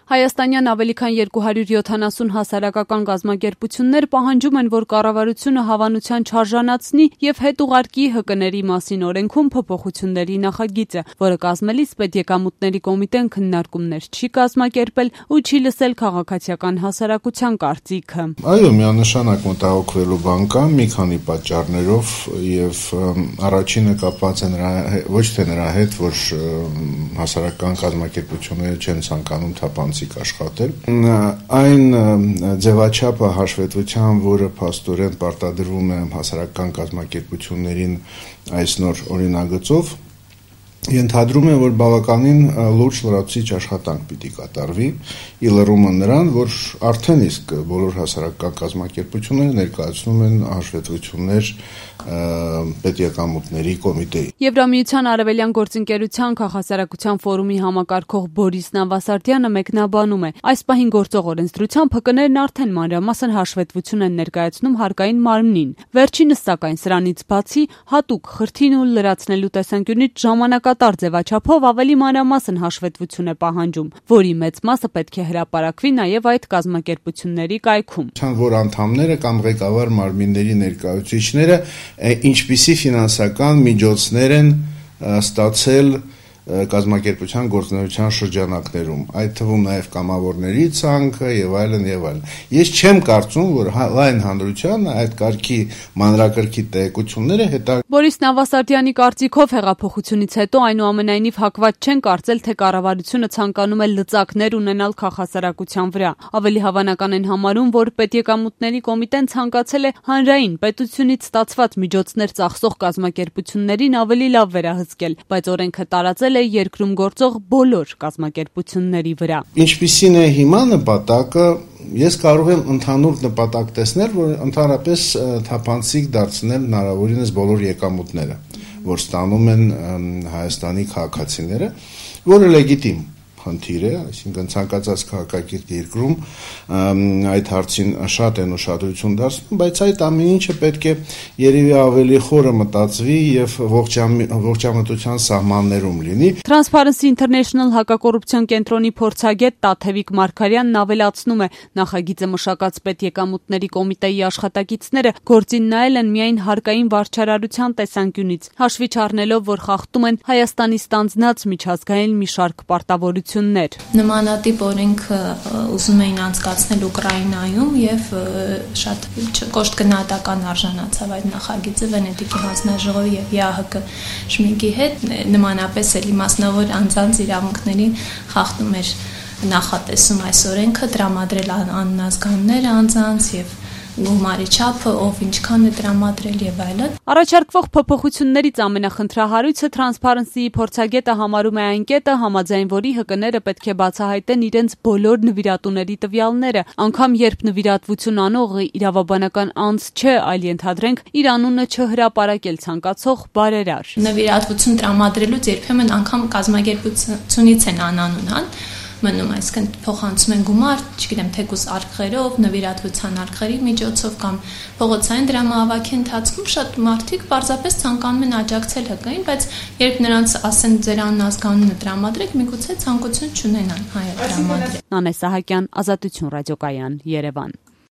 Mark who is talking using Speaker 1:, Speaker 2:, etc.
Speaker 1: Հայաստանյան ավելի քան 270 հասարակական կազմակերպություններ պահանջում են, որ կառավարությունը հավանության չարժանացնի և հետ ուղարկի ՀԿ-ների մասին օրենքում փոփոխությունների նախագիծը, որը կազմելիս պետեկամուտների կոմիտեն քննարկումներ չի կազմակերպել ու չի լսել քաղաքացիական հասարակության կարծիքը։
Speaker 2: Այո, միանշանակ մտահոգվելու բան կա մի քանի պատճառներով եւ առաջինը կապված է ոչ թե նրա հետ, որ հասարակական կազմակերպությունները չեն ցանկանում թափանցիկ աշխատել, այն ձևաչափը հաշվետվության, որը փաստորեն պարտադրվում է հասարակական կազմակերպություններին այս նոր օրինագծով, ենթադրում է, որ բավականին լուրջ լրացուցիչ աշխատանք պիտի կատարվի, ի լրումը նրան, որ արդեն իսկ բոլոր հասարակական կազմակերպությունները ներկայացնում են հաշվետվություններ պետեկամուտների կոմիտեի։
Speaker 1: Եվրամիության արևելյան գործընկերության քաղաքասարակության ֆորումի համակարգող Բորիս Նավասարդյանը մեկնաբանում է. այս պահին գործող օրենսդրությամբ ՀԿ-ներն արդեն մանրամասն հաշվետվություն են ներկայացնում հարկային մարմնին։ Վերջինս սակայն սրանից բացի հատուկ խրթին ու լրացնելու տեսանկյունից ժամանակատար ձևաչափով ավելի մանրամասն հաշվետվություն է պահանջում, որի մեծ մասը պետք է հրապարակվի նաև այդ կազմակերպությունների կայքում։
Speaker 2: Որ անդամները կամ ղեկավար մարմինների ներկայացուցիչները ինչպիսի ֆինանսական միջոցներ են ստացել կազմակերպության գործունեության շրջանակներում, այդ թվում նաև կամավորների ցանկը եւ այլն եւ այլն։ Ես չեմ կարծում, որ լայն հանրությանը այդ կարգի մանրակրկիտ տեղեկությունները
Speaker 1: Բորիս Նավասարդյանի կարծիքով հեղափոխությունից հետո այնուամենայնիվ հակված չեն կարծել, թե կառավարությունը ցանկանում է լծակներ ունենալ քաղաքասարակության վրա։ Ավելի հավանական են համարում, որ պետեկամուտների կոմիտեն ցանկացել է հանրային պետությունից ստացված միջոցներ ծախսող կազմակերպություններին ավելի լավ վերահսկել, բայց օրենքը տարածել է երկրում գործող բոլոր կազմակերպությունների վրա։
Speaker 2: Ինչպիսին է հիմա նպատակը, ես կարող եմ ընդհանուր նպատակ տեսնել, որ ընդհանրապես թափանցիկ դարձնել հնարավորինս բոլոր եկամուտները, որ ստանում են Հայաստանի քաղաքացիները, որը լեգիտիմ խնդիր է, այսինքն ցանկացած քաղաքակիրթ երկրում այդ հարցին շատ են ուշադրություն դարձնում, բայց այդ ամեն ինչը պետք է երևի ավելի խորը մտածվի եւ ողջամտության սահմաններում լինի։
Speaker 1: Transparency International հակակոռուպցիոն կենտրոնի փորձագետ Տաթևիկ Մարգարյանն ավելացնում է, նախագիծը մշակած պետեկամուտների կոմիտեի աշխատակիցները գործին նայել են միայն հարկային վարչարարության տեսանկյունից, հաշվի չառնելով, որ խախտում են Հայաստանի ստանձնած միջազգային մի շարք պարտավորություններ։
Speaker 3: Նմանատիպ օրենքը ուզում էին անցկացնել Ուկրաինայում եւ շատ կոշտ գնահատական արժանացավ այդ նախագիծը Վենետիկի հանձնաժողովի եւ ԵԱՀԿ շմիգի հետ, նմանապես էլի մասնավոր անձանց իրավունքներին խախտում էր նախատեսում այս օրենքը տրամադրել անազգաններ անձանց եւ գումարի չափը, ով ինչքան է տրամադրել եւ այլն։
Speaker 1: Առաջարկվող փոփոխություններից ամենախնդրահարույցը Transparency-ի փորձագետը համարում է այն կետը, համաձայն որի ՀԿ-ները պետք է բացահայտեն իրենց բոլոր նվիրատուների տվյալները, անգամ երբ նվիրատվություն անողը իրավաբանական անձ չէ, այլ ենթադրենք իր անունը չհրապարակել ցանկացող բարերար։
Speaker 3: Նվիրատվություն տրամադրելուց երբեմն անգամ կազմակերպությունից են անանուն, մնում, այսինքն փոխանցում են գումար, չգիտեմ, թեկուզ արկղերով, նվիրատվության արկղերի միջոցով կամ փողոցային դրամահավաքի ընթացքում շատ մարդիկ պարզապես ցանկանում են աջակցել ՀԿ-ին, բայց երբ նրանց ասեն ձեր անազգանունը տրամադրեք, միգուցե ցանկություն չունենան հայ տրամադրել։
Speaker 1: Նանե Սահակյան, Ազատություն ռադիոկայան, Երևան։